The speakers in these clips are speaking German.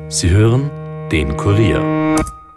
Sie hören den Kurier.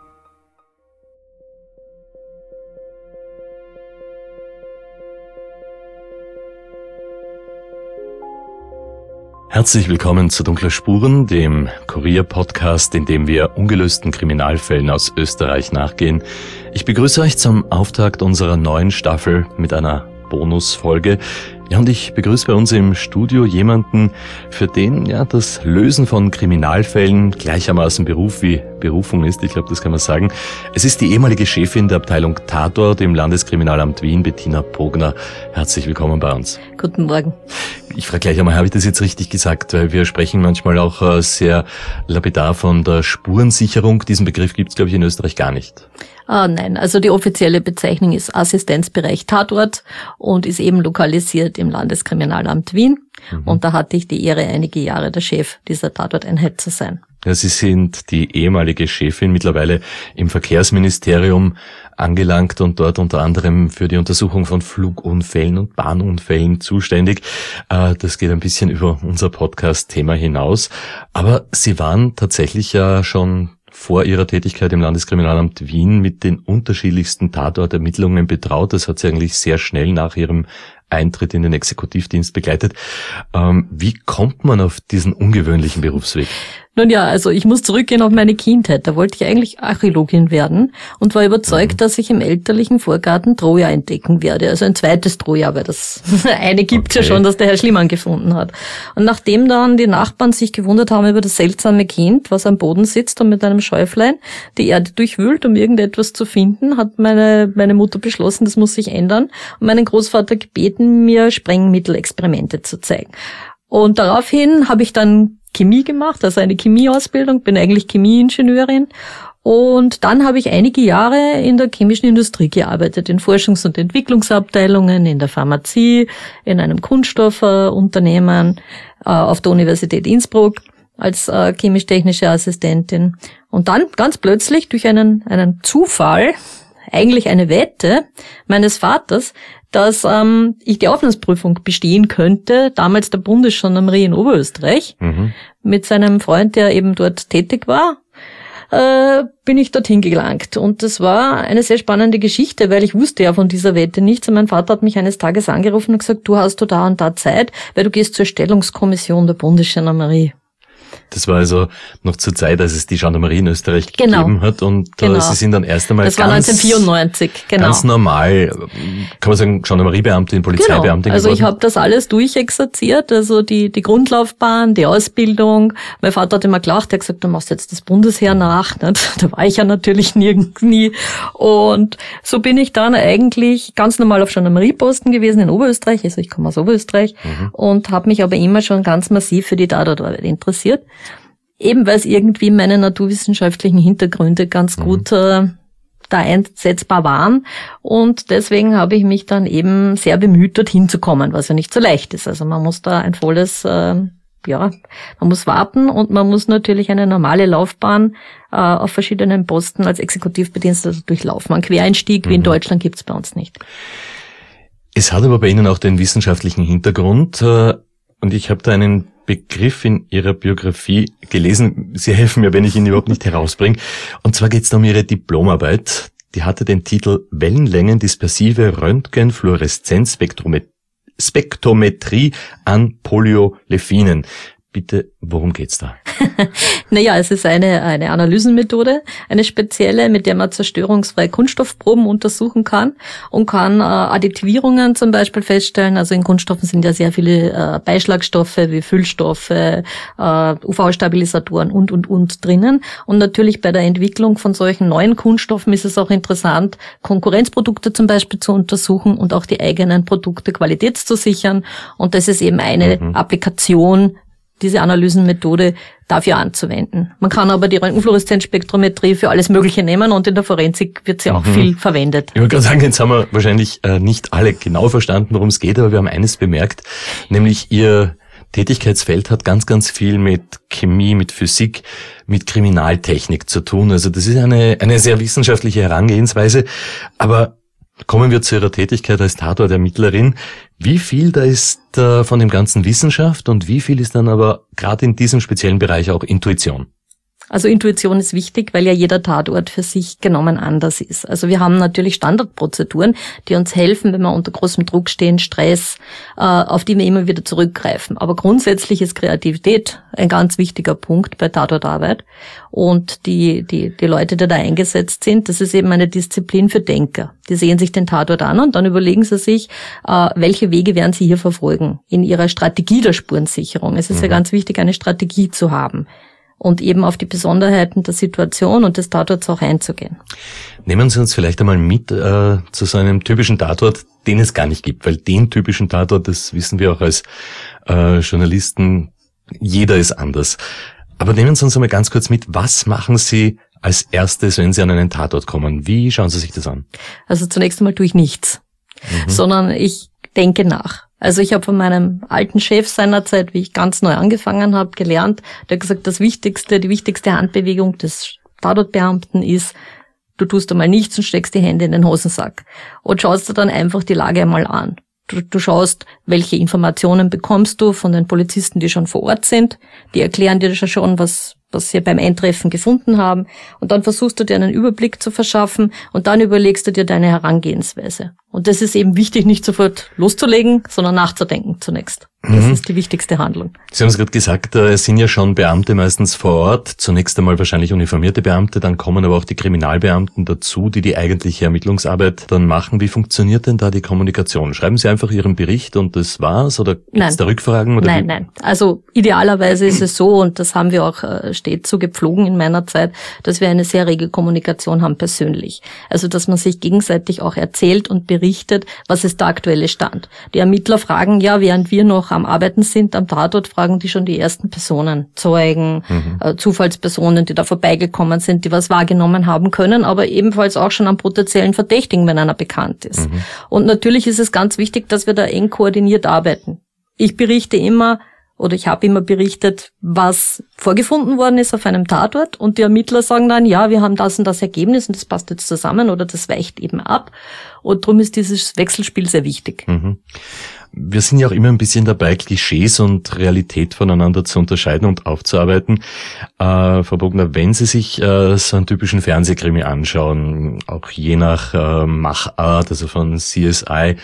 Herzlich willkommen zu Dunkle Spuren, dem Kurier-Podcast, in dem wir ungelösten Kriminalfällen aus Österreich nachgehen. Ich begrüße euch zum Auftakt unserer neuen Staffel mit einer Bonusfolge. Ja, und ich begrüße bei uns im Studio jemanden, für den das Lösen von Kriminalfällen gleichermaßen Beruf wie Berufung ist. Ich glaube, das kann man sagen. Es ist die ehemalige Chefin der Abteilung Tatort im Landeskriminalamt Wien, Bettina Pogner. Herzlich willkommen bei uns. Guten Morgen. Ich frage gleich einmal, habe ich das jetzt richtig gesagt? Weil wir sprechen manchmal auch sehr lapidar von der Spurensicherung. Diesen Begriff gibt es, glaube ich, in Österreich gar nicht. Nein, also die offizielle Bezeichnung ist Assistenzbereich Tatort und ist eben lokalisiert im Landeskriminalamt Wien. Und da hatte ich die Ehre, einige Jahre der Chef dieser Tatorteinheit zu sein. Ja, Sie sind die ehemalige Chefin, mittlerweile im Verkehrsministerium angelangt und dort unter anderem für die Untersuchung von Flugunfällen und Bahnunfällen zuständig. Das geht ein bisschen über unser Podcast-Thema hinaus. Aber Sie waren tatsächlich ja schon vor Ihrer Tätigkeit im Landeskriminalamt Wien mit den unterschiedlichsten Tatortermittlungen betraut. Das hat Sie eigentlich sehr schnell nach Ihrem Eintritt in den Exekutivdienst begleitet. Wie kommt man auf diesen ungewöhnlichen Berufsweg? Nun ja, also ich muss zurückgehen auf meine Kindheit. Da wollte ich eigentlich Archäologin werden und war überzeugt, dass ich im elterlichen Vorgarten Troja entdecken werde. Also ein zweites Troja, weil das eine gibt ja schon, das der Herr Schliemann gefunden hat. Und nachdem dann die Nachbarn sich gewundert haben über das seltsame Kind, was am Boden sitzt und mit einem Schäuflein die Erde durchwühlt, um irgendetwas zu finden, hat meine Mutter beschlossen, das muss sich ändern und meinen Großvater gebeten, mir Sprengmittelexperimente zu zeigen. Und daraufhin habe ich dann Chemie gemacht, also eine Chemieausbildung, bin eigentlich Chemieingenieurin. Und dann habe ich einige Jahre in der chemischen Industrie gearbeitet, in Forschungs- und Entwicklungsabteilungen, in der Pharmazie, in einem Kunststoffunternehmen, auf der Universität Innsbruck als chemisch-technische Assistentin. Und dann ganz plötzlich durch einen Zufall, eigentlich eine Wette meines Vaters, dass ich die Aufnahmeprüfung bestehen könnte, damals der Bundesgendarmerie in Oberösterreich, mit seinem Freund, der eben dort tätig war, bin ich dorthin gelangt. Und das war eine sehr spannende Geschichte, weil ich wusste ja von dieser Wette nichts. Und mein Vater hat mich eines Tages angerufen und gesagt, du hast da und da Zeit, weil du gehst zur Stellungskommission der Bundesgendarmerie. Das war also noch zur Zeit, als es die Gendarmerie in Österreich gegeben hat und Sie sind dann erst einmal das war 1994, ganz normal, kann man sagen, Gendarmeriebeamtin, Polizeibeamtin Also geworden. Ich habe das alles durchexerziert, also die Grundlaufbahn, die Ausbildung. Mein Vater hat immer gelacht, er hat gesagt, du machst jetzt das Bundesheer nach. Da war ich ja natürlich nie. Und so bin ich dann eigentlich ganz normal auf Gendarmerieposten gewesen in Oberösterreich, also ich komme aus Oberösterreich und habe mich aber immer schon ganz massiv für die Tatortarbeit interessiert. Eben weil es irgendwie meine naturwissenschaftlichen Hintergründe ganz gut da einsetzbar waren. Und deswegen habe ich mich dann eben sehr bemüht, dorthin zu kommen, was ja nicht so leicht ist. Also man muss da ein volles, man muss warten und man muss natürlich eine normale Laufbahn auf verschiedenen Posten als Exekutivbediensteter durchlaufen. Einen Quereinstieg wie in Deutschland gibt's bei uns nicht. Es hat aber bei Ihnen auch den wissenschaftlichen Hintergrund und ich habe da einen Begriff in Ihrer Biografie gelesen. Sie helfen mir, wenn ich ihn überhaupt nicht herausbringe. Und zwar geht es um Ihre Diplomarbeit. Die hatte den Titel Wellenlängen dispersive Röntgenfluoreszenzspektrometrie an Polyolefinen. Bitte, worum geht's da? Naja, es ist eine Analysenmethode, eine spezielle, mit der man zerstörungsfrei Kunststoffproben untersuchen kann und kann Additivierungen zum Beispiel feststellen. Also in Kunststoffen sind ja sehr viele Beischlagstoffe wie Füllstoffe, UV-Stabilisatoren und drinnen. Und natürlich bei der Entwicklung von solchen neuen Kunststoffen ist es auch interessant, Konkurrenzprodukte zum Beispiel zu untersuchen und auch die eigenen Produkte qualitätszusichern. Und das ist eben eine Applikation, diese Analysenmethode dafür anzuwenden. Man kann aber die Röntgenfluoreszenzspektrometrie für alles Mögliche nehmen und in der Forensik wird sie auch viel verwendet. Ich wollte gerade sagen, jetzt haben wir wahrscheinlich nicht alle genau verstanden, worum es geht, aber wir haben eines bemerkt, nämlich Ihr Tätigkeitsfeld hat ganz, ganz viel mit Chemie, mit Physik, mit Kriminaltechnik zu tun. Also das ist eine sehr wissenschaftliche Herangehensweise, aber kommen wir zu Ihrer Tätigkeit als Tatortermittlerin. Wie viel da ist von dem Ganzen Wissenschaft und wie viel ist dann aber gerade in diesem speziellen Bereich auch Intuition? Also Intuition ist wichtig, weil ja jeder Tatort für sich genommen anders ist. Also wir haben natürlich Standardprozeduren, die uns helfen, wenn wir unter großem Druck stehen, Stress, auf die wir immer wieder zurückgreifen. Aber grundsätzlich ist Kreativität ein ganz wichtiger Punkt bei Tatortarbeit. Und die Leute, die da eingesetzt sind, das ist eben eine Disziplin für Denker. Die sehen sich den Tatort an und dann überlegen sie sich, welche Wege werden sie hier verfolgen in ihrer Strategie der Spurensicherung. Es ist ja ganz wichtig, eine Strategie zu haben. Und eben auf die Besonderheiten der Situation und des Tatorts auch einzugehen. Nehmen Sie uns vielleicht einmal mit zu so einem typischen Tatort, den es gar nicht gibt, weil den typischen Tatort, das wissen wir auch als Journalisten, jeder ist anders. Aber nehmen Sie uns einmal ganz kurz mit, was machen Sie als erstes, wenn Sie an einen Tatort kommen? Wie schauen Sie sich das an? Also zunächst einmal tue ich nichts, sondern ich denke nach. Also ich habe von meinem alten Chef seinerzeit, wie ich ganz neu angefangen habe, gelernt, der hat gesagt, die wichtigste Handbewegung des Tatortbeamten ist, du tust einmal nichts und steckst die Hände in den Hosensack und schaust dir dann einfach die Lage einmal an. Du schaust, welche Informationen bekommst du von den Polizisten, die schon vor Ort sind. Die erklären dir schon, was sie beim Eintreffen gefunden haben. Und dann versuchst du dir einen Überblick zu verschaffen und dann überlegst du dir deine Herangehensweise. Und das ist eben wichtig, nicht sofort loszulegen, sondern nachzudenken zunächst. Das ist die wichtigste Handlung. Sie haben es gerade gesagt, es sind ja schon Beamte meistens vor Ort, zunächst einmal wahrscheinlich uniformierte Beamte, dann kommen aber auch die Kriminalbeamten dazu, die eigentliche Ermittlungsarbeit dann machen. Wie funktioniert denn da die Kommunikation? Schreiben Sie einfach Ihren Bericht und das war's? Oder gibt es da Rückfragen? Oder Nein. Also idealerweise ist es so, und das haben wir auch stets so gepflogen in meiner Zeit, dass wir eine sehr rege Kommunikation haben persönlich. Also dass man sich gegenseitig auch erzählt und berichtet, was ist der aktuelle Stand. Die Ermittler fragen ja, während wir noch am Arbeiten sind, am Tatort, fragen die schon die ersten Personen, Zeugen, Zufallspersonen, die da vorbeigekommen sind, die was wahrgenommen haben können, aber ebenfalls auch schon am potenziellen Verdächtigen, wenn einer bekannt ist. Und natürlich ist es ganz wichtig, dass wir da eng koordiniert arbeiten. Ich berichte immer, oder ich habe immer berichtet, was vorgefunden worden ist auf einem Tatort, und die Ermittler sagen dann, ja, wir haben das und das Ergebnis und das passt jetzt zusammen oder das weicht eben ab, und darum ist dieses Wechselspiel sehr wichtig. Wir sind ja auch immer ein bisschen dabei, Klischees und Realität voneinander zu unterscheiden und aufzuarbeiten. Frau Bogner, wenn Sie sich so einen typischen Fernsehkrimi anschauen, auch je nach Machart, also von CSI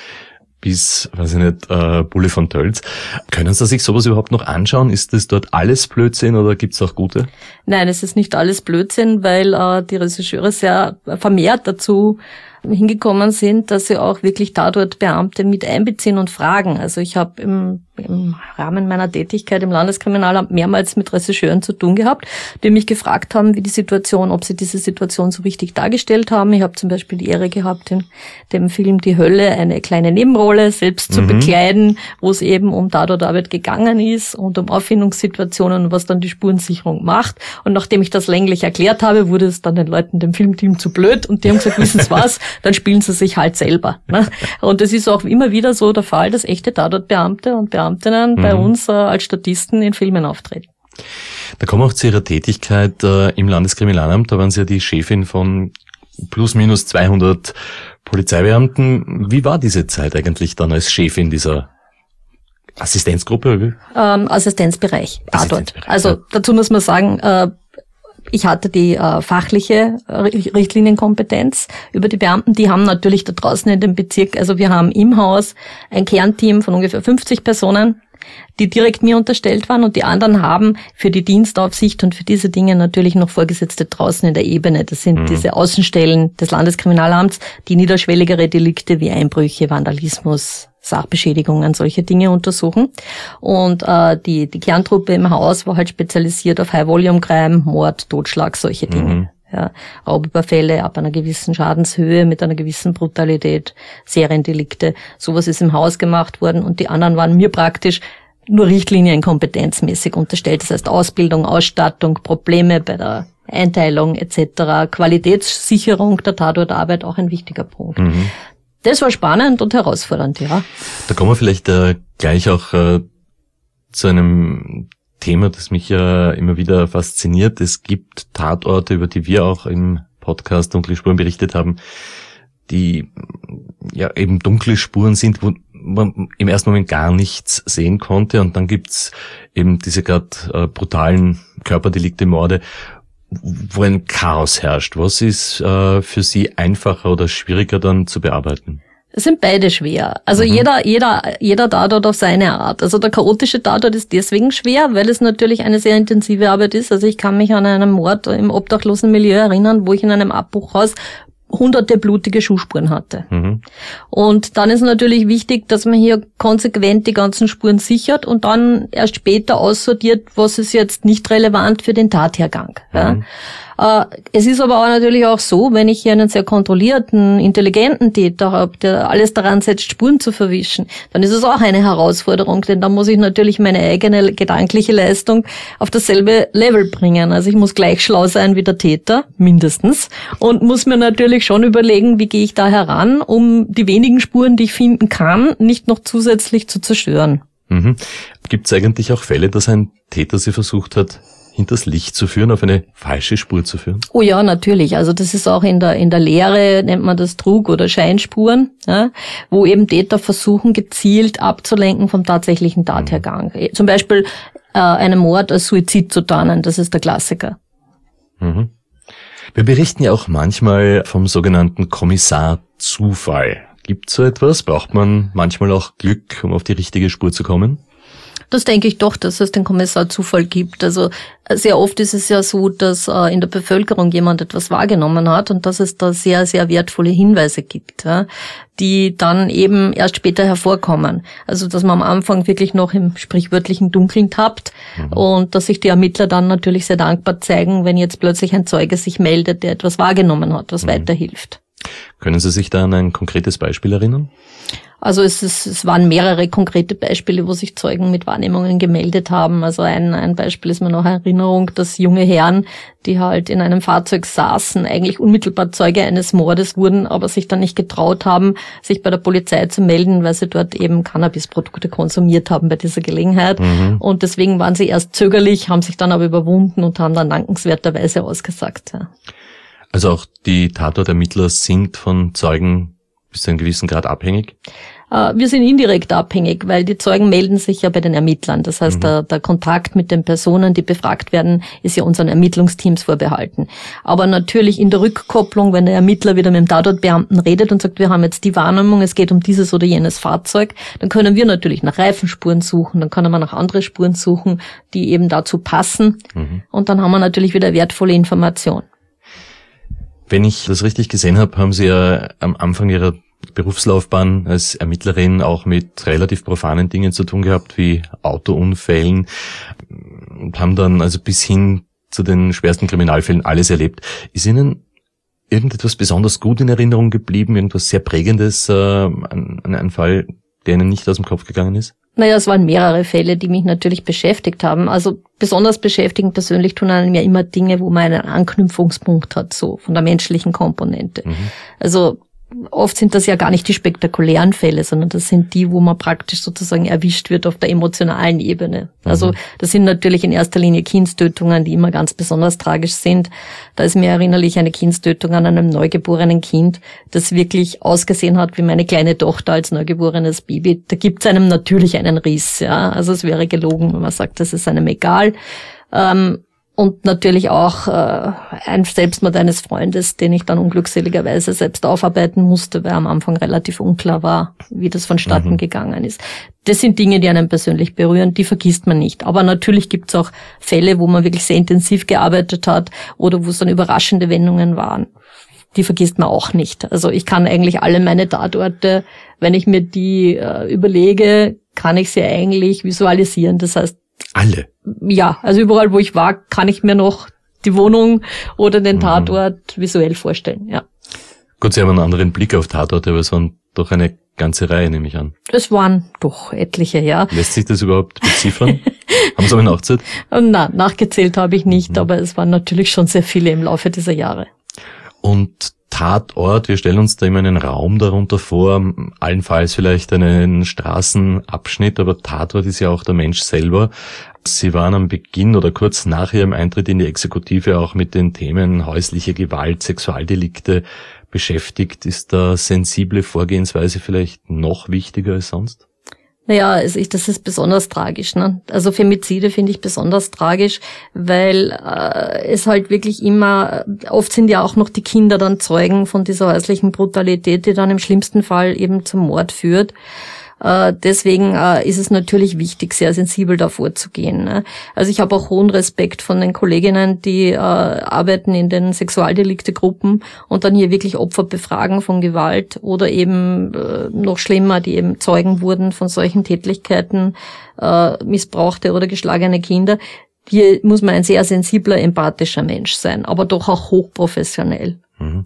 bis, weiß ich nicht, Bulle von Tölz, können Sie sich sowas überhaupt noch anschauen? Ist das dort alles Blödsinn oder gibt's auch gute? Nein, es ist nicht alles Blödsinn, weil die Regisseure sehr vermehrt dazu hingekommen sind, dass sie auch wirklich Tatortbeamte mit einbeziehen und fragen. Also ich habe im Rahmen meiner Tätigkeit im Landeskriminalamt mehrmals mit Regisseuren zu tun gehabt, die mich gefragt haben, wie die Situation, ob sie diese Situation so richtig dargestellt haben. Ich habe zum Beispiel die Ehre gehabt, in dem Film Die Hölle eine kleine Nebenrolle selbst zu bekleiden, wo es eben um Tatortarbeit gegangen ist und um Auffindungssituationen, was dann die Spurensicherung macht. Und nachdem ich das länglich erklärt habe, wurde es dann den Leuten, dem Filmteam, zu blöd, und die haben gesagt, wissen Sie was, dann spielen sie sich halt selber. Ne? Und es ist auch immer wieder so der Fall, dass echte Tatortbeamte und Beamtinnen bei uns als Statisten in Filmen auftreten. Da kommen wir auch zu Ihrer Tätigkeit im Landeskriminalamt. Da waren Sie ja die Chefin von plus minus 200 Polizeibeamten. Wie war diese Zeit eigentlich dann als Chefin dieser Assistenzgruppe? Assistenzbereich, Tatort. Also dazu muss man sagen, ich hatte die fachliche Richtlinienkompetenz über die Beamten. Die haben natürlich da draußen in dem Bezirk, also wir haben im Haus ein Kernteam von ungefähr 50 Personen, die direkt mir unterstellt waren, und die anderen haben für die Dienstaufsicht und für diese Dinge natürlich noch Vorgesetzte draußen in der Ebene. Das sind diese Außenstellen des Landeskriminalamts, die niederschwelligere Delikte wie Einbrüche, Vandalismus, Sachbeschädigungen, solche Dinge untersuchen. Und die Kerntruppe im Haus war halt spezialisiert auf High-Volume-Crime, Mord, Totschlag, solche Dinge. Ja, Raubüberfälle ab einer gewissen Schadenshöhe mit einer gewissen Brutalität, Seriendelikte. Sowas ist im Haus gemacht worden, und die anderen waren mir praktisch nur Richtlinien kompetenzmäßig unterstellt. Das heißt Ausbildung, Ausstattung, Probleme bei der Einteilung etc., Qualitätssicherung der Tatortarbeit, auch ein wichtiger Punkt. Das war spannend und herausfordernd, ja. Da kommen wir vielleicht gleich auch zu einem Thema, das mich ja immer wieder fasziniert. Es gibt Tatorte, über die wir auch im Podcast Dunkle Spuren berichtet haben, die ja eben dunkle Spuren sind, wo man im ersten Moment gar nichts sehen konnte. Und dann gibt's eben diese gerade brutalen Körperdelikte, Morde, wo ein Chaos herrscht. Was ist für Sie einfacher oder schwieriger dann zu bearbeiten? Es sind beide schwer. Also jeder Tatort auf seine Art. Also der chaotische Tatort ist deswegen schwer, weil es natürlich eine sehr intensive Arbeit ist. Also ich kann mich an einen Mord im obdachlosen Milieu erinnern, wo ich in einem Abbruchhaus hunderte blutige Schuhspuren hatte. Und dann ist natürlich wichtig, dass man hier konsequent die ganzen Spuren sichert und dann erst später aussortiert, was ist jetzt nicht relevant für den Tathergang. Ja. Es ist aber auch natürlich auch so, wenn ich hier einen sehr kontrollierten, intelligenten Täter habe, der alles daran setzt, Spuren zu verwischen, dann ist es auch eine Herausforderung, denn da muss ich natürlich meine eigene gedankliche Leistung auf dasselbe Level bringen. Also ich muss gleich schlau sein wie der Täter, mindestens, und muss mir natürlich schon überlegen, wie gehe ich da heran, um die wenigen Spuren, die ich finden kann, nicht noch zusätzlich zu zerstören. Gibt es eigentlich auch Fälle, dass ein Täter sie versucht hat, hinters Licht zu führen, auf eine falsche Spur zu führen? Oh ja, natürlich. Also das ist auch in der Lehre, nennt man das Trug- oder Scheinspuren, ja, wo eben Täter versuchen, gezielt abzulenken vom tatsächlichen Tathergang. Zum Beispiel einen Mord als Suizid zu tarnen, das ist der Klassiker. Wir berichten ja auch manchmal vom sogenannten Kommissar Zufall. Gibt es so etwas? Braucht man manchmal auch Glück, um auf die richtige Spur zu kommen? Das denke ich doch, dass es den Kommissar Zufall gibt. Also sehr oft ist es ja so, dass in der Bevölkerung jemand etwas wahrgenommen hat und dass es da sehr, sehr wertvolle Hinweise gibt, ja, die dann eben erst später hervorkommen. Also dass man am Anfang wirklich noch im sprichwörtlichen Dunkeln tappt und dass sich die Ermittler dann natürlich sehr dankbar zeigen, wenn jetzt plötzlich ein Zeuge sich meldet, der etwas wahrgenommen hat, was weiterhilft. Können Sie sich da an ein konkretes Beispiel erinnern? Also es waren mehrere konkrete Beispiele, wo sich Zeugen mit Wahrnehmungen gemeldet haben. Also ein Beispiel ist mir noch in Erinnerung, dass junge Herren, die halt in einem Fahrzeug saßen, eigentlich unmittelbar Zeuge eines Mordes wurden, aber sich dann nicht getraut haben, sich bei der Polizei zu melden, weil sie dort eben Cannabisprodukte konsumiert haben bei dieser Gelegenheit. Und deswegen waren sie erst zögerlich, haben sich dann aber überwunden und haben dann dankenswerterweise ausgesagt. Ja. Also auch die Tatortermittler sind von Zeugen bis zu einem gewissen Grad abhängig? Wir sind indirekt abhängig, weil die Zeugen melden sich ja bei den Ermittlern. Das heißt, der Kontakt mit den Personen, die befragt werden, ist ja unseren Ermittlungsteams vorbehalten. Aber natürlich in der Rückkopplung, wenn der Ermittler wieder mit dem Tatortbeamten redet und sagt, wir haben jetzt die Wahrnehmung, es geht um dieses oder jenes Fahrzeug, dann können wir natürlich nach Reifenspuren suchen, dann können wir nach anderen Spuren suchen, die eben dazu passen. Und dann haben wir natürlich wieder wertvolle Information. Wenn ich das richtig gesehen habe, haben Sie ja am Anfang Ihrer Berufslaufbahn als Ermittlerin auch mit relativ profanen Dingen zu tun gehabt, wie Autounfällen, und haben dann also bis hin zu den schwersten Kriminalfällen alles erlebt. Ist Ihnen irgendetwas besonders gut in Erinnerung geblieben, irgendwas sehr Prägendes, ein Fall, der Ihnen nicht aus dem Kopf gegangen ist? Naja, es waren mehrere Fälle, die mich natürlich beschäftigt haben. Also besonders beschäftigen persönlich tun einem ja immer Dinge, wo man einen Anknüpfungspunkt hat, so von der menschlichen Komponente. Also oft sind das ja gar nicht die spektakulären Fälle, sondern das sind die, wo man praktisch sozusagen erwischt wird auf der emotionalen Ebene. Also das sind natürlich in erster Linie Kindstötungen, die immer ganz besonders tragisch sind. Da ist mir erinnerlich eine Kindstötung an einem neugeborenen Kind, das wirklich ausgesehen hat wie meine kleine Tochter als neugeborenes Baby. Da gibt's einem natürlich einen Riss, ja. Also es wäre gelogen, wenn man sagt, das ist einem egal. Und natürlich auch ein Selbstmord eines Freundes, den ich dann unglückseligerweise selbst aufarbeiten musste, weil am Anfang relativ unklar war, wie das vonstatten gegangen ist. Das sind Dinge, die einen persönlich berühren, die vergisst man nicht. Aber natürlich gibt's auch Fälle, wo man wirklich sehr intensiv gearbeitet hat oder wo es dann überraschende Wendungen waren. Die vergisst man auch nicht. Also ich kann eigentlich alle meine Tatorte, wenn ich mir die überlege, kann ich sie eigentlich visualisieren. Das heißt, alle? Ja, also überall, wo ich war, kann ich mir noch die Wohnung oder den Tatort visuell vorstellen, ja. Gut, Sie haben einen anderen Blick auf Tatorte, aber es waren doch eine ganze Reihe, nehme ich an. Es waren doch etliche, ja. Lässt sich das überhaupt beziffern? Haben Sie aber nachgezählt? Nein, nachgezählt habe ich nicht, aber es waren natürlich schon sehr viele im Laufe dieser Jahre. Und Tatort, wir stellen uns da immer einen Raum darunter vor, allenfalls vielleicht einen Straßenabschnitt, aber Tatort ist ja auch der Mensch selber. Sie waren am Beginn oder kurz nach Ihrem Eintritt in die Exekutive auch mit den Themen häusliche Gewalt, Sexualdelikte beschäftigt. Ist da sensible Vorgehensweise vielleicht noch wichtiger als sonst? Naja, das ist besonders tragisch, ne? Also Femizide finde ich besonders tragisch, weil es halt wirklich immer, oft sind ja auch noch die Kinder dann Zeugen von dieser häuslichen Brutalität, die dann im schlimmsten Fall eben zum Mord führt. Deswegen ist es natürlich wichtig, sehr sensibel davor zu gehen, ne? Also ich habe auch hohen Respekt von den Kolleginnen, die arbeiten in den Sexualdeliktegruppen und dann hier wirklich Opfer befragen von Gewalt oder eben noch schlimmer, die eben Zeugen wurden von solchen Tätlichkeiten, missbrauchte oder geschlagene Kinder. Hier muss man ein sehr sensibler, empathischer Mensch sein, aber doch auch hochprofessionell.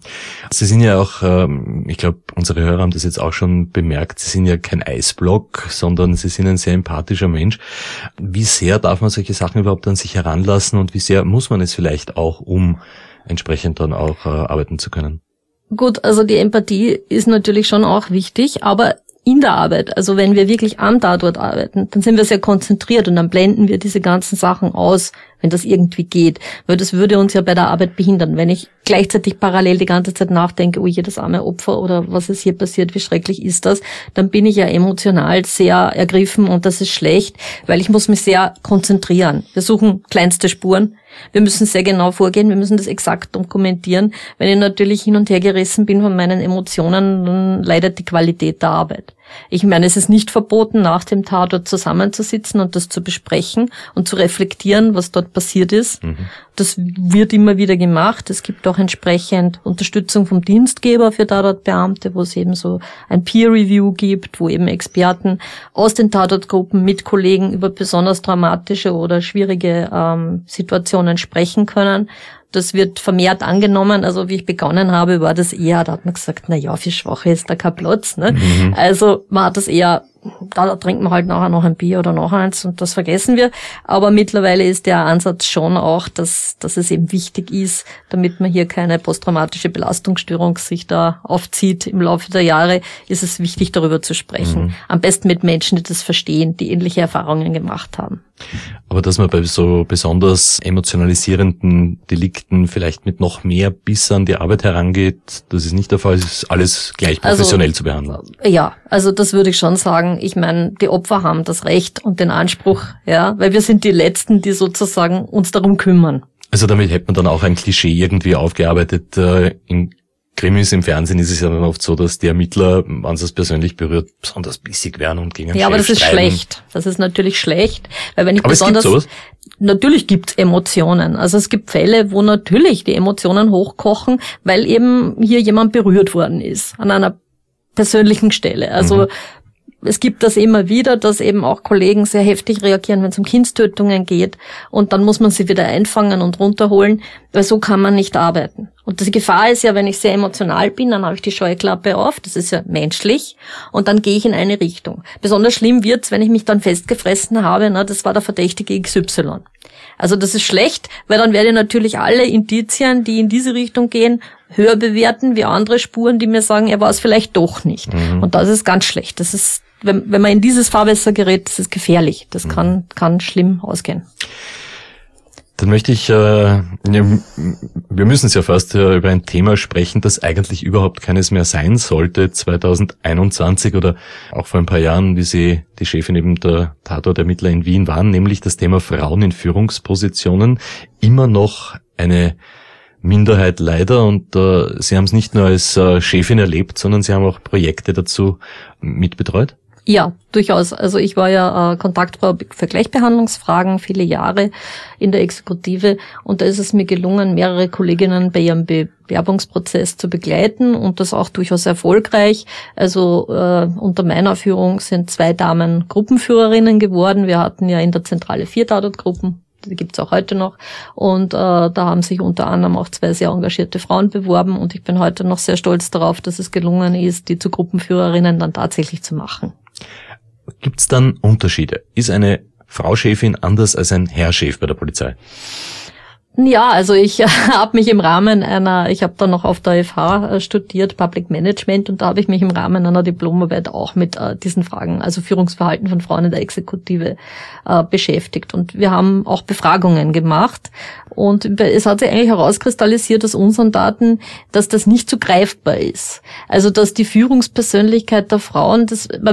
Sie sind ja auch, ich glaube, unsere Hörer haben das jetzt auch schon bemerkt, Sie sind ja kein Eisblock, sondern Sie sind ein sehr empathischer Mensch. Wie sehr darf man solche Sachen überhaupt an sich heranlassen und wie sehr muss man es vielleicht auch, um entsprechend dann auch arbeiten zu können? Gut, also die Empathie ist natürlich schon auch wichtig, aber in der Arbeit, also wenn wir wirklich am Tatort arbeiten, dann sind wir sehr konzentriert und dann blenden wir diese ganzen Sachen aus, wenn das irgendwie geht. Weil das würde uns ja bei der Arbeit behindern. Wenn ich gleichzeitig parallel die ganze Zeit nachdenke, oh je, das arme Opfer oder was ist hier passiert, wie schrecklich ist das, dann bin ich ja emotional sehr ergriffen und das ist schlecht, weil ich muss mich sehr konzentrieren. Wir suchen kleinste Spuren. Wir müssen sehr genau vorgehen, wir müssen das exakt dokumentieren. Wenn ich natürlich hin und her gerissen bin von meinen Emotionen, dann leidet die Qualität der Arbeit. Ich meine, es ist nicht verboten, nach dem Tatort zusammenzusitzen und das zu besprechen und zu reflektieren, was dort passiert ist. Das wird immer wieder gemacht. Es gibt auch entsprechend Unterstützung vom Dienstgeber für Tatortbeamte, wo es eben so ein Peer-Review gibt, wo eben Experten aus den Tatortgruppen mit Kollegen über besonders dramatische oder schwierige Situationen sprechen können. Das wird vermehrt angenommen. Also wie ich begonnen habe, war das eher, da hat man gesagt, na ja, für Schwache ist da kein Platz, ne? Also man hat das eher, da trinkt man halt nachher noch ein Bier oder noch eins und das vergessen wir. Aber mittlerweile ist der Ansatz schon auch, dass es eben wichtig ist, damit man hier keine posttraumatische Belastungsstörung sich da aufzieht im Laufe der Jahre, ist es wichtig, darüber zu sprechen. Am besten mit Menschen, die das verstehen, die ähnliche Erfahrungen gemacht haben. Aber dass man bei so besonders emotionalisierenden Delikten vielleicht mit noch mehr Biss an die Arbeit herangeht, das ist nicht der Fall, es ist alles gleich professionell zu behandeln. Ja, also das würde ich schon sagen. Ich meine, die Opfer haben das Recht und den Anspruch, ja, weil wir sind die Letzten, die sozusagen uns darum kümmern. Also damit hätte man dann auch ein Klischee irgendwie aufgearbeitet. In Krimis im Fernsehen ist es ja dann oft so, dass die Ermittler, wenn sie es persönlich berührt, besonders bissig werden und gegen den Ja, aber Chef das ist streiten. schlecht. Das ist natürlich schlecht, weil wenn ich Aber besonders... es gibt sowas? Natürlich gibt's Emotionen. Also es gibt Fälle, wo natürlich die Emotionen hochkochen, weil eben hier jemand berührt worden ist, an einer persönlichen Stelle. Also es gibt das immer wieder, dass eben auch Kollegen sehr heftig reagieren, wenn es um Kindstötungen geht. Und dann muss man sie wieder einfangen und runterholen, weil so kann man nicht arbeiten. Und die Gefahr ist ja, wenn ich sehr emotional bin, dann habe ich die Scheuklappe auf, das ist ja menschlich, und dann gehe ich in eine Richtung. Besonders schlimm wird's, wenn ich mich dann festgefressen habe, na, das war der Verdächtige XY. Also das ist schlecht, weil dann werde ich natürlich alle Indizien, die in diese Richtung gehen, höher bewerten wie andere Spuren, die mir sagen, er war es vielleicht doch nicht. Und das ist ganz schlecht. Das ist, wenn man in dieses Fahrwasser gerät, das ist gefährlich. Das kann schlimm ausgehen. Dann möchte ich, wir müssen es ja fast über ein Thema sprechen, das eigentlich überhaupt keines mehr sein sollte, 2021 oder auch vor ein paar Jahren, wie Sie die Chefin eben der Tatortermittler in Wien waren, nämlich das Thema Frauen in Führungspositionen. Immer noch eine Minderheit leider und Sie haben es nicht nur als Chefin erlebt, sondern Sie haben auch Projekte dazu mitbetreut? Ja, durchaus. Also ich war ja Kontaktfrau für Gleichbehandlungsfragen viele Jahre in der Exekutive und da ist es mir gelungen, mehrere Kolleginnen bei ihrem Bewerbungsprozess zu begleiten und das auch durchaus erfolgreich. Also unter meiner Führung sind 2 Damen Gruppenführerinnen geworden. Wir hatten ja in der Zentrale 4 Tatortgruppen. Die gibt's auch heute noch. Und da haben sich unter anderem auch 2 sehr engagierte Frauen beworben. Und ich bin heute noch sehr stolz darauf, dass es gelungen ist, die zu Gruppenführerinnen dann tatsächlich zu machen. Gibt's dann Unterschiede? Ist eine Frau Chefin anders als ein Herr Chef bei der Polizei? Ja, also ich habe mich im Rahmen ich habe dann noch auf der FH studiert, Public Management, und da habe ich mich im Rahmen einer Diplomarbeit auch mit diesen Fragen, also Führungsverhalten von Frauen in der Exekutive, beschäftigt. Und wir haben auch Befragungen gemacht. Und es hat sich eigentlich herauskristallisiert aus unseren Daten, dass das nicht so greifbar ist. Also dass die Führungspersönlichkeit der Frauen,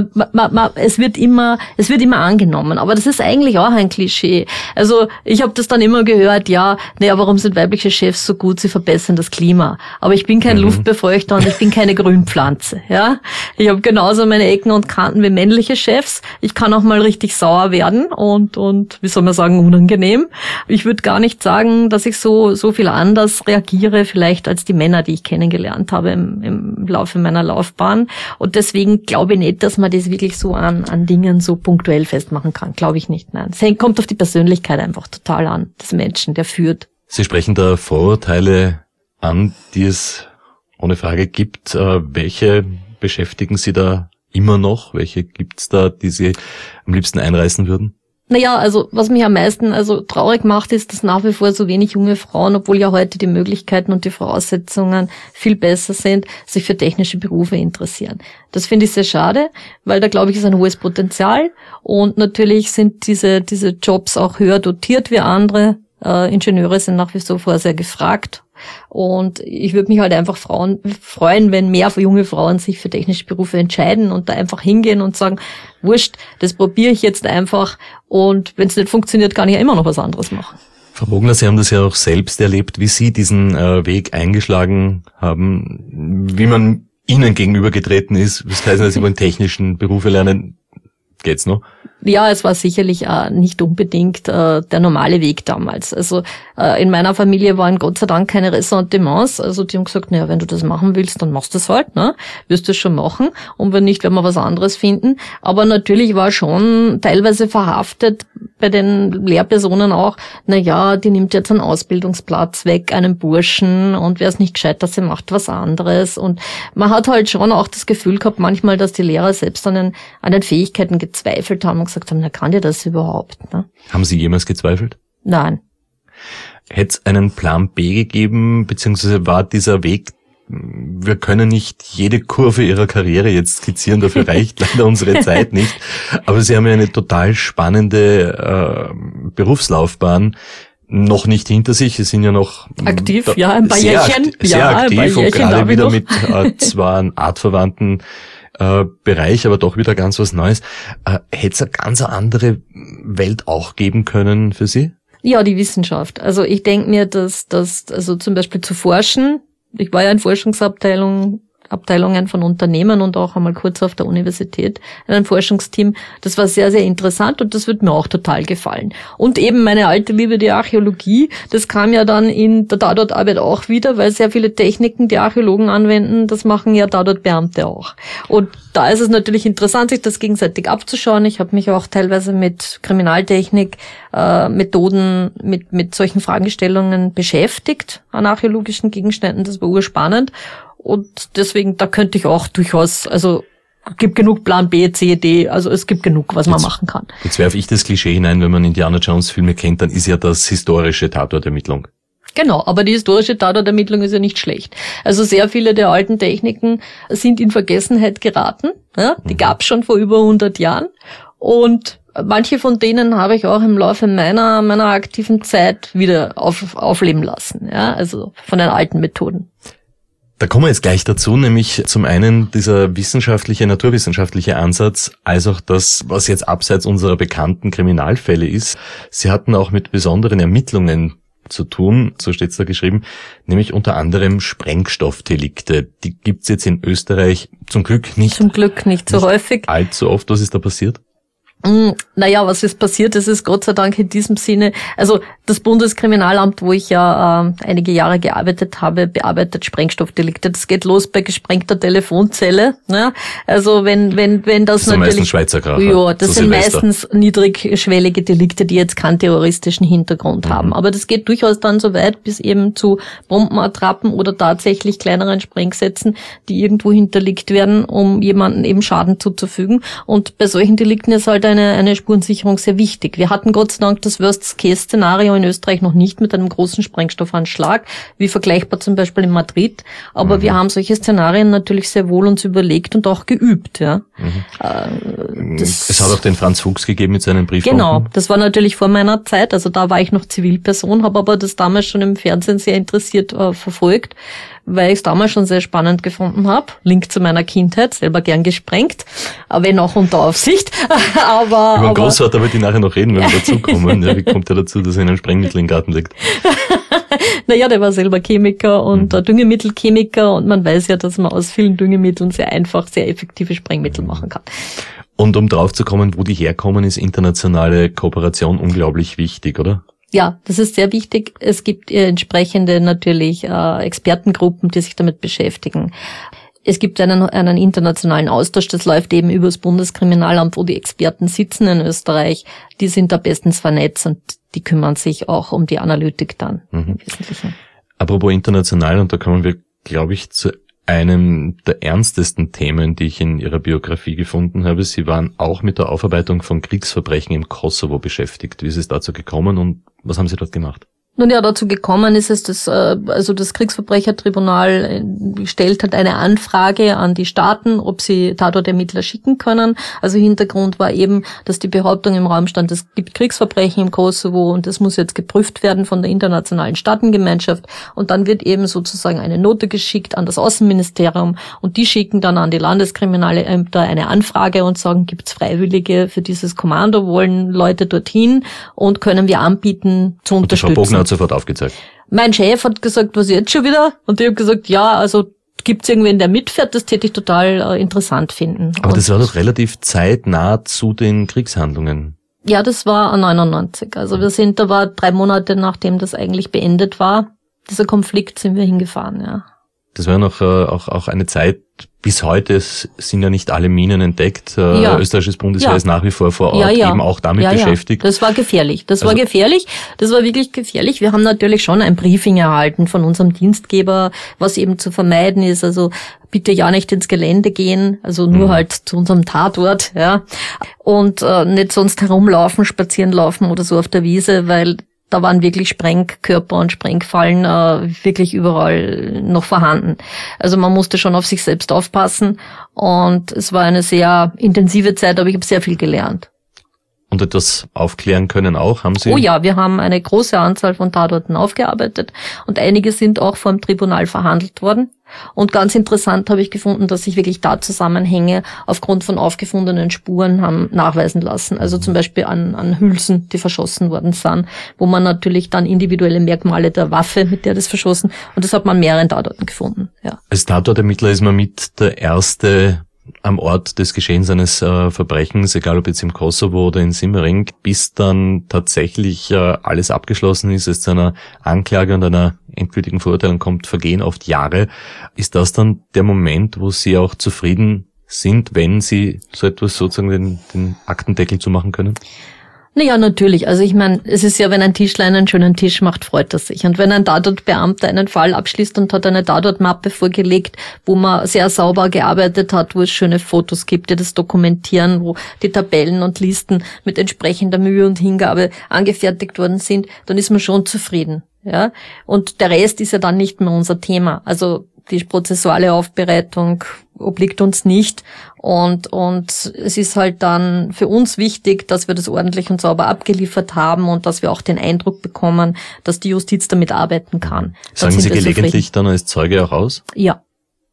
es wird immer angenommen, aber das ist eigentlich auch ein Klischee. Also ich habe das dann immer gehört, ja, naja, warum sind weibliche Chefs so gut? Sie verbessern das Klima. Aber ich bin kein Luftbefeuchter und ich bin keine Grünpflanze. Ja, ich habe genauso meine Ecken und Kanten wie männliche Chefs. Ich kann auch mal richtig sauer werden und wie soll man sagen, unangenehm. Ich würde gar nicht sagen, dass ich so viel anders reagiere vielleicht als die Männer, die ich kennengelernt habe im Laufe meiner Laufbahn. Und deswegen glaube ich nicht, dass man das wirklich so an Dingen so punktuell festmachen kann. Glaube ich nicht, nein. Es kommt auf die Persönlichkeit einfach total an, des Menschen, der führt. Sie sprechen da Vorurteile an, die es ohne Frage gibt. Welche beschäftigen Sie da immer noch? Welche gibt's da, die Sie am liebsten einreißen würden? Naja, also was mich am meisten traurig macht, ist, dass nach wie vor so wenig junge Frauen, obwohl ja heute die Möglichkeiten und die Voraussetzungen viel besser sind, sich für technische Berufe interessieren. Das finde ich sehr schade, weil da, glaube ich, ist ein hohes Potenzial, und natürlich sind diese Jobs auch höher dotiert wie andere. Ingenieure sind nach wie vor sehr gefragt. Und ich würde mich halt einfach freuen, wenn mehr junge Frauen sich für technische Berufe entscheiden und da einfach hingehen und sagen, wurscht, das probiere ich jetzt einfach, und wenn es nicht funktioniert, kann ich ja immer noch was anderes machen. Frau Bogner, Sie haben das ja auch selbst erlebt, wie Sie diesen Weg eingeschlagen haben, wie man Ihnen gegenübergetreten ist. Das heißt, dass Sie wollen technischen Berufe lernen. Geht's noch? Ja, es war sicherlich nicht unbedingt der normale Weg damals. Also in meiner Familie waren Gott sei Dank keine Ressentiments. Also die haben gesagt, naja, wenn du das machen willst, dann machst du es halt, ne? Wirst du es schon machen. Und wenn nicht, werden wir was anderes finden. Aber natürlich war schon teilweise verhaftet bei den Lehrpersonen auch, naja, die nimmt jetzt einen Ausbildungsplatz weg, einen Burschen, und wer es nicht gescheit, dass sie macht was anderes. Und man hat halt schon auch das Gefühl gehabt manchmal, dass die Lehrer selbst an den Fähigkeiten gezweifelt haben und gesagt haben, na, kann dir das überhaupt? Ne? Haben Sie jemals gezweifelt? Nein. Hätte es einen Plan B gegeben, beziehungsweise war dieser Weg, wir können nicht jede Kurve Ihrer Karriere jetzt skizzieren, dafür reicht leider unsere Zeit nicht, aber Sie haben ja eine total spannende Berufslaufbahn noch nicht hinter sich. Sie sind ja noch aktiv, ein paar Jährchen. Sehr aktiv und gerade wieder mit zwar einem artverwandten Bereich, aber doch wieder ganz was Neues. Hätte es eine ganz andere Welt auch geben können für Sie? Ja, die Wissenschaft. Also ich denke mir, dass also zum Beispiel zu forschen, ich war ja in Forschungsabteilungen von Unternehmen und auch einmal kurz auf der Universität in einem Forschungsteam. Das war sehr, sehr interessant und das wird mir auch total gefallen. Und eben meine alte Liebe, die Archäologie, das kam ja dann in der Tatortarbeit auch wieder, weil sehr viele Techniken, die Archäologen anwenden, das machen ja Tatortbeamte auch. Und da ist es natürlich interessant, sich das gegenseitig abzuschauen. Ich habe mich auch teilweise mit Kriminaltechnik, Methoden, mit solchen Fragestellungen beschäftigt an archäologischen Gegenständen. Das war urspannend. Und deswegen, da könnte ich auch durchaus, also gibt genug Plan B, C, D, also es gibt genug, was man machen kann. Jetzt werfe ich das Klischee hinein, wenn man Indiana Jones Filme kennt, dann ist ja das historische Tatortermittlung. Genau, aber die historische Tatortermittlung ist ja nicht schlecht. Also sehr viele der alten Techniken sind in Vergessenheit geraten. Ja? Die gab's schon vor über 100 Jahren. Und manche von denen habe ich auch im Laufe meiner aktiven Zeit wieder aufleben lassen. Ja? Also von den alten Methoden. Da kommen wir jetzt gleich dazu, nämlich zum einen dieser naturwissenschaftliche Ansatz, als auch das, was jetzt abseits unserer bekannten Kriminalfälle ist. Sie hatten auch mit besonderen Ermittlungen zu tun, so steht's da geschrieben, nämlich unter anderem Sprengstoffdelikte. Die gibt's jetzt in Österreich zum Glück nicht. Zum Glück nicht so häufig. Allzu oft. Was ist da passiert? Naja, was ist passiert? Es ist Gott sei Dank in diesem Sinne, also das Bundeskriminalamt, wo ich ja einige Jahre gearbeitet habe, bearbeitet Sprengstoffdelikte. Das geht los bei gesprengter Telefonzelle. Ne? Also wenn das sind natürlich meistens Schweizer Kracher. Ja, das sind meistens niedrigschwellige Delikte, die jetzt keinen terroristischen Hintergrund haben. Aber das geht durchaus dann so weit bis eben zu Bombenattrappen oder tatsächlich kleineren Sprengsätzen, die irgendwo hinterlegt werden, um jemanden eben Schaden zuzufügen. Und bei solchen Delikten ist halt eine Spurensicherung sehr wichtig. Wir hatten Gott sei Dank das Worst-Case-Szenario in Österreich noch nicht mit einem großen Sprengstoffanschlag, wie vergleichbar zum Beispiel in Madrid. Aber wir haben solche Szenarien natürlich sehr wohl uns überlegt und auch geübt. Ja. Es hat auch den Franz Fuchs gegeben mit seinen Briefbomben. Genau, das war natürlich vor meiner Zeit. Also da war ich noch Zivilperson, habe aber das damals schon im Fernsehen sehr interessiert verfolgt, weil ich es damals schon sehr spannend gefunden habe. Link zu meiner Kindheit, selber gern gesprengt, wenn auch unter Aufsicht. Über den Großvater wollte ich nachher noch reden, wenn wir dazukommen. Ja, wie kommt er dazu, dass er einen Sprengmittel im Garten legt? Naja, der war selber Chemiker und Düngemittelchemiker und man weiß ja, dass man aus vielen Düngemitteln sehr einfach, sehr effektive Sprengmittel machen kann. Und um drauf zu kommen, wo die herkommen, ist internationale Kooperation unglaublich wichtig, oder? Ja, das ist sehr wichtig. Es gibt entsprechende natürlich Expertengruppen, die sich damit beschäftigen. Es gibt einen internationalen Austausch, das läuft eben über das Bundeskriminalamt, wo die Experten sitzen in Österreich. Die sind da bestens vernetzt und die kümmern sich auch um die Analytik dann im Wesentlichen. Apropos international, und da kommen wir, glaube ich, zu einem der ernstesten Themen, die ich in Ihrer Biografie gefunden habe. Sie waren auch mit der Aufarbeitung von Kriegsverbrechen im Kosovo beschäftigt. Wie ist es dazu gekommen und was haben Sie dort gemacht? Nun ja, dazu gekommen ist es, das Kriegsverbrechertribunal stellt halt eine Anfrage an die Staaten, ob sie Tatortermittler schicken können. Also Hintergrund war eben, dass die Behauptung im Raum stand, es gibt Kriegsverbrechen im Kosovo und das muss jetzt geprüft werden von der internationalen Staatengemeinschaft. Und dann wird eben sozusagen eine Note geschickt an das Außenministerium und die schicken dann an die Landeskriminalämter eine Anfrage und sagen, gibt's Freiwillige für dieses Kommando, wollen Leute dorthin und können wir anbieten zu unterstützen. Hat sofort aufgezeigt. Mein Chef hat gesagt, was jetzt schon wieder? Und ich habe gesagt, ja, also gibt's irgendwen, der mitfährt, das täte ich total interessant finden. Aber das war doch relativ zeitnah zu den Kriegshandlungen. Ja, das war 99. Also da war 3 Monate, nachdem das eigentlich beendet war, dieser Konflikt, sind wir hingefahren, ja. Das war noch auch eine Zeit, bis heute sind ja nicht alle Minen entdeckt. Österreichisches Bundesheer ist nach wie vor Ort eben auch damit beschäftigt. Das war gefährlich. Das war wirklich gefährlich. Wir haben natürlich schon ein Briefing erhalten von unserem Dienstgeber, was eben zu vermeiden ist. Also bitte ja nicht ins Gelände gehen, also nur halt zu unserem Tatort, ja. Und nicht sonst herumlaufen, spazieren laufen oder so auf der Wiese, weil da waren wirklich Sprengkörper und Sprengfallen wirklich überall noch vorhanden. Also man musste schon auf sich selbst aufpassen und es war eine sehr intensive Zeit, aber ich habe sehr viel gelernt. Und etwas aufklären können auch, haben Sie? Oh ja, wir haben eine große Anzahl von Tatorten aufgearbeitet und einige sind auch vor dem Tribunal verhandelt worden. Und ganz interessant habe ich gefunden, dass sich wirklich da Zusammenhänge aufgrund von aufgefundenen Spuren haben nachweisen lassen. Also zum Beispiel an Hülsen, die verschossen worden sind, wo man natürlich dann individuelle Merkmale der Waffe, mit der das verschossen, und das hat man mehreren Tatorten gefunden. Ja. Als Tatortermittler ist man mit der Erste am Ort des Geschehens eines Verbrechens, egal ob jetzt im Kosovo oder in Simmering, bis dann tatsächlich alles abgeschlossen ist, es zu einer Anklage und einer endgültigen Verurteilung kommt, vergehen oft Jahre. Ist das dann der Moment, wo Sie auch zufrieden sind, wenn Sie so etwas sozusagen den Aktendeckel zumachen können? Naja, natürlich. Also ich meine, es ist ja, wenn ein Tischler einen schönen Tisch macht, freut er sich. Und wenn ein Tatortbeamter einen Fall abschließt und hat eine Tatortmappe vorgelegt, wo man sehr sauber gearbeitet hat, wo es schöne Fotos gibt, die das dokumentieren, wo die Tabellen und Listen mit entsprechender Mühe und Hingabe angefertigt worden sind, dann ist man schon zufrieden. Ja. Und der Rest ist ja dann nicht mehr unser Thema. Also die prozessuale Aufbereitung obliegt uns nicht und es ist halt dann für uns wichtig, dass wir das ordentlich und sauber abgeliefert haben und dass wir auch den Eindruck bekommen, dass die Justiz damit arbeiten kann. Sagen Sie gelegentlich dann als Zeuge auch aus? Ja.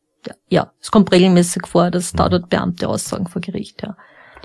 Es kommt regelmäßig vor, dass Tatortbeamte aussagen vor Gericht, ja.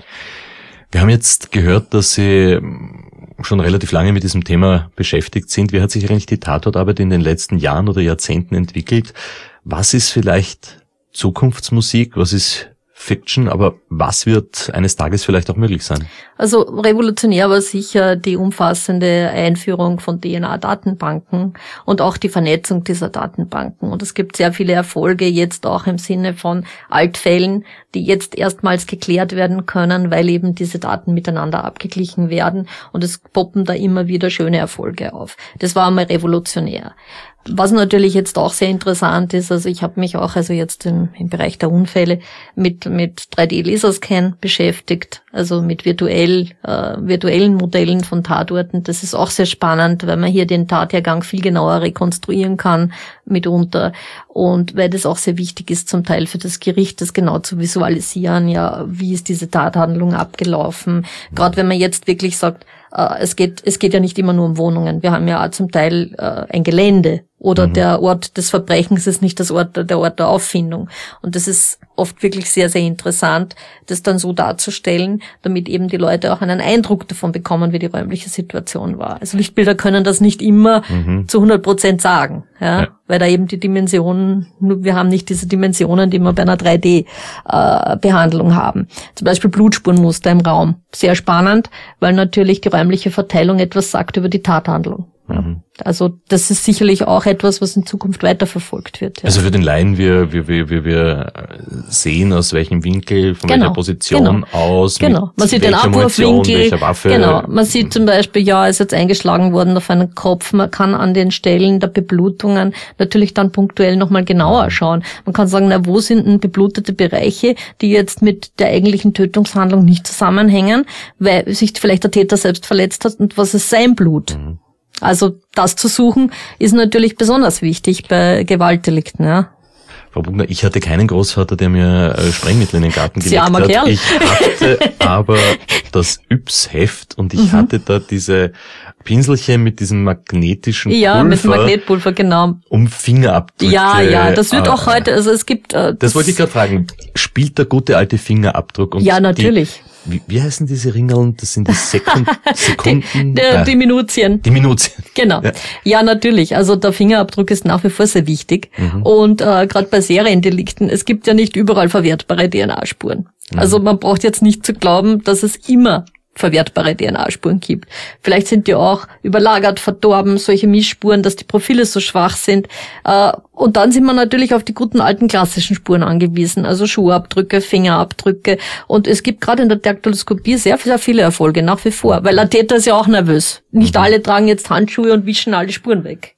Wir haben jetzt gehört, dass Sie schon relativ lange mit diesem Thema beschäftigt sind. Wie hat sich eigentlich die Tatortarbeit in den letzten Jahren oder Jahrzehnten entwickelt? Was ist vielleicht Zukunftsmusik? Was ist Fiction? Aber was wird eines Tages vielleicht auch möglich sein? Also revolutionär war sicher die umfassende Einführung von DNA-Datenbanken und auch die Vernetzung dieser Datenbanken. Und es gibt sehr viele Erfolge jetzt auch im Sinne von Altfällen, die jetzt erstmals geklärt werden können, weil eben diese Daten miteinander abgeglichen werden. Und es poppen da immer wieder schöne Erfolge auf. Das war einmal revolutionär. Was natürlich jetzt auch sehr interessant ist, also ich habe mich auch jetzt im Bereich der Unfälle mit 3D-Laserscan beschäftigt, also mit virtuellen Modellen von Tatorten. Das ist auch sehr spannend, weil man hier den Tathergang viel genauer rekonstruieren kann mitunter und weil das auch sehr wichtig ist zum Teil für das Gericht, das genau zu visualisieren, ja, wie ist diese Tathandlung abgelaufen. Gerade wenn man jetzt wirklich sagt, es geht ja nicht immer nur um Wohnungen. Wir haben ja auch zum Teil ein Gelände oder der Ort des Verbrechens ist nicht der Ort der Auffindung. Und das ist oft wirklich sehr, sehr interessant, das dann so darzustellen, damit eben die Leute auch einen Eindruck davon bekommen, wie die räumliche Situation war. Also Lichtbilder können das nicht immer zu 100% sagen, ja, weil da eben die Dimensionen, wir haben nicht diese Dimensionen, die wir bei einer 3D-Behandlung haben. Zum Beispiel Blutspurenmuster im Raum. Sehr spannend, weil natürlich die räumliche Verteilung etwas sagt über die Tathandlung. Ja. Also das ist sicherlich auch etwas, was in Zukunft weiterverfolgt wird. Ja. Also für den Laien, wir sehen, aus welchem Winkel, von welcher Position aus, man sieht den Abwurfwinkel, welcher Waffe. Genau, man sieht zum Beispiel, ist jetzt eingeschlagen worden auf einen Kopf. Man kann an den Stellen der Beblutungen natürlich dann punktuell nochmal genauer schauen. Man kann sagen, wo sind denn beblutete Bereiche, die jetzt mit der eigentlichen Tötungshandlung nicht zusammenhängen, weil sich vielleicht der Täter selbst verletzt hat und was ist sein Blut? Also das zu suchen, ist natürlich besonders wichtig bei Gewaltdelikten, ja. Frau Bugner, ich hatte keinen Großvater, der mir Sprengmittel in den Garten gelegt armer hat. Kerl. Ich hatte aber das Yps-Heft und ich hatte da diese Pinselchen mit diesem magnetischen Pulver. Mit Magnetpulver, genau. Um Fingerabdrücke. Ja, das wird auch heute, also es gibt... das wollte ich gerade fragen. Spielt der gute alte Fingerabdruck? Und ja, natürlich. Wie heißen diese Ringeln? Das sind die Sekunden? Die Minutien. Die Minutien. Genau. Ja, natürlich. Also der Fingerabdruck ist nach wie vor sehr wichtig. Und gerade bei Seriendelikten, es gibt ja nicht überall verwertbare DNA-Spuren. Also man braucht jetzt nicht zu glauben, dass es immer verwertbare DNA-Spuren gibt. Vielleicht sind die auch überlagert, verdorben, solche Missspuren, dass die Profile so schwach sind. Und dann sind wir natürlich auf die guten alten klassischen Spuren angewiesen, also Schuhabdrücke, Fingerabdrücke. Und es gibt gerade in der Daktyloskopie sehr, sehr viele Erfolge nach wie vor, weil der Täter ist ja auch nervös. Nicht alle tragen jetzt Handschuhe und wischen alle Spuren weg.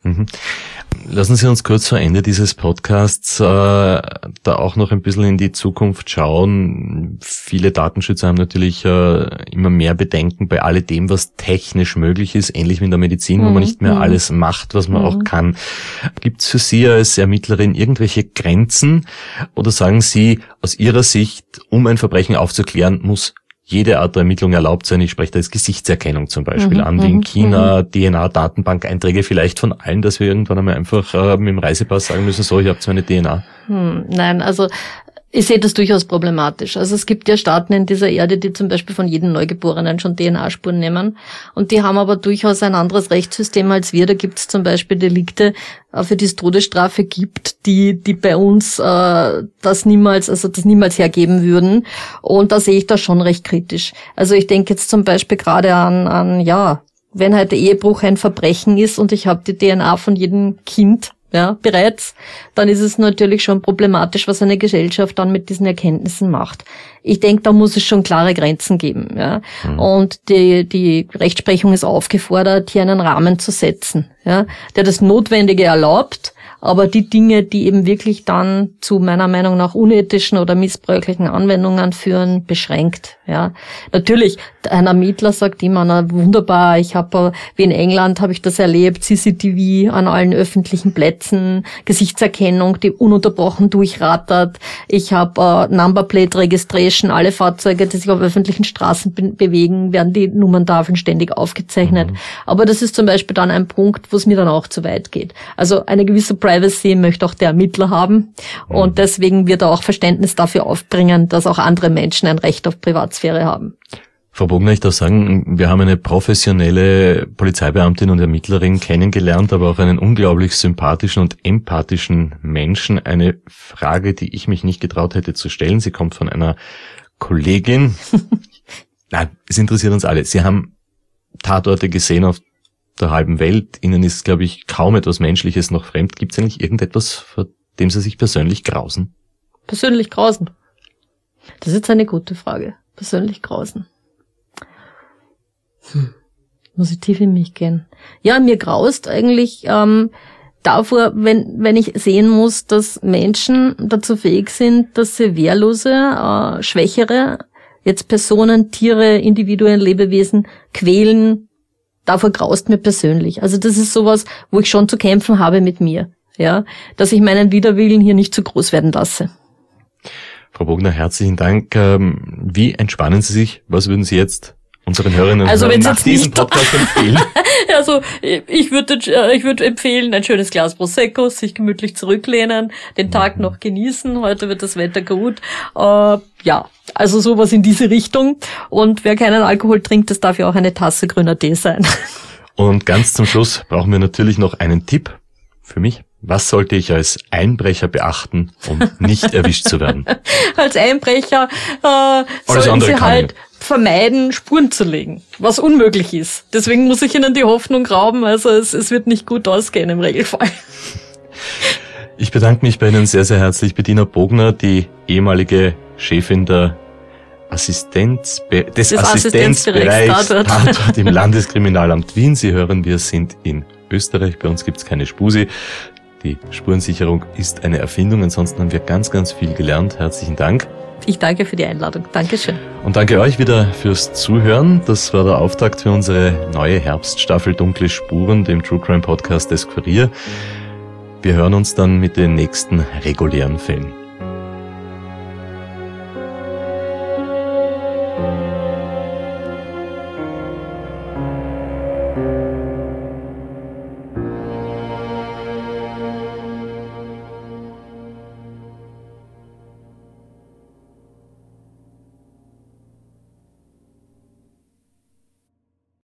Lassen Sie uns kurz vor Ende dieses Podcasts da auch noch ein bisschen in die Zukunft schauen. Viele Datenschützer haben natürlich immer mehr Bedenken bei alledem, was technisch möglich ist, ähnlich wie in der Medizin, wo man nicht mehr alles macht, was man auch kann. Gibt es für Sie als Ermittlerin irgendwelche Grenzen oder sagen Sie, aus Ihrer Sicht, um ein Verbrechen aufzuklären, muss jede Art der Ermittlung erlaubt sein? Ich spreche da als Gesichtserkennung zum Beispiel an, wie in China, DNA-Datenbank-Einträge vielleicht von allen, dass wir irgendwann einmal einfach mit dem Reisepass sagen müssen, so, ich habe so eine DNA. Nein, also ich sehe das durchaus problematisch. Also es gibt ja Staaten in dieser Erde, die zum Beispiel von jedem Neugeborenen schon DNA-Spuren nehmen. Und die haben aber durchaus ein anderes Rechtssystem als wir. Da gibt es zum Beispiel Delikte, für die es Todesstrafe gibt, die bei uns das niemals hergeben würden. Und da sehe ich das schon recht kritisch. Also ich denke jetzt zum Beispiel gerade an wenn halt der Ehebruch ein Verbrechen ist und ich habe die DNA von jedem Kind bereits, dann ist es natürlich schon problematisch, was eine Gesellschaft dann mit diesen Erkenntnissen macht. Ich denke, da muss es schon klare Grenzen geben, ja. Und die Rechtsprechung ist aufgefordert, hier einen Rahmen zu setzen, ja, der das Notwendige erlaubt, aber die Dinge, die eben wirklich dann zu meiner Meinung nach unethischen oder missbräuchlichen Anwendungen führen, beschränkt. Ja, natürlich, ein Ermittler sagt immer, na wunderbar, ich habe, wie in England habe ich das erlebt, CCTV an allen öffentlichen Plätzen, Gesichtserkennung, die ununterbrochen durchrattert. Ich habe Number Plate Registration, alle Fahrzeuge, die sich auf öffentlichen Straßen bewegen, werden die Nummerntafeln ständig aufgezeichnet. Aber das ist zum Beispiel dann ein Punkt, wo es mir dann auch zu weit geht. Also eine gewisse Privacy möchte auch der Ermittler haben und deswegen wird er auch Verständnis dafür aufbringen, dass auch andere Menschen ein Recht auf Privatsphäre haben. Frau Bogner, ich darf sagen, wir haben eine professionelle Polizeibeamtin und Ermittlerin kennengelernt, aber auch einen unglaublich sympathischen und empathischen Menschen. Eine Frage, die ich mich nicht getraut hätte zu stellen. Sie kommt von einer Kollegin. Nein, es interessiert uns alle. Sie haben Tatorte gesehen auf der halben Welt. Ihnen ist, glaube ich, kaum etwas Menschliches noch fremd. Gibt es eigentlich irgendetwas, vor dem Sie sich persönlich grausen? Persönlich grausen? Das ist jetzt eine gute Frage. Persönlich grausen. Muss ich tief in mich gehen. Ja, mir graust eigentlich davor, wenn ich sehen muss, dass Menschen dazu fähig sind, dass sie wehrlose, schwächere, jetzt Personen, Tiere, Individuen, Lebewesen quälen, davor graust mir persönlich. Also das ist sowas, wo ich schon zu kämpfen habe mit mir, ja, dass ich meinen Widerwillen hier nicht zu groß werden lasse. Frau Bogner, herzlichen Dank. Wie entspannen Sie sich? Was würden Sie jetzt unseren Hörerinnen und Hörern nach diesem Podcast empfehlen? Also ich würde empfehlen, ein schönes Glas Prosecco, sich gemütlich zurücklehnen, den Tag noch genießen. Heute wird das Wetter gut. Ja, also sowas in diese Richtung. Und wer keinen Alkohol trinkt, das darf ja auch eine Tasse grüner Tee sein. Und ganz zum Schluss brauchen wir natürlich noch einen Tipp für mich. Was sollte ich als Einbrecher beachten, um nicht erwischt zu werden? Als Einbrecher sollten Sie halt vermeiden, Spuren zu legen, was unmöglich ist. Deswegen muss ich Ihnen die Hoffnung rauben, also es wird nicht gut ausgehen im Regelfall. Ich bedanke mich bei Ihnen sehr, sehr herzlich, Bettina Bogner, die ehemalige Chefin des Assistenzbereichs Tatort im Landeskriminalamt Wien. Sie hören, wir sind in Österreich, bei uns gibt's keine Spusi. Die Spurensicherung ist eine Erfindung, ansonsten haben wir ganz, ganz viel gelernt. Herzlichen Dank. Ich danke für die Einladung. Dankeschön. Und danke euch wieder fürs Zuhören. Das war der Auftakt für unsere neue Herbststaffel Dunkle Spuren, dem True Crime Podcast des Kurier. Wir hören uns dann mit den nächsten regulären Fällen.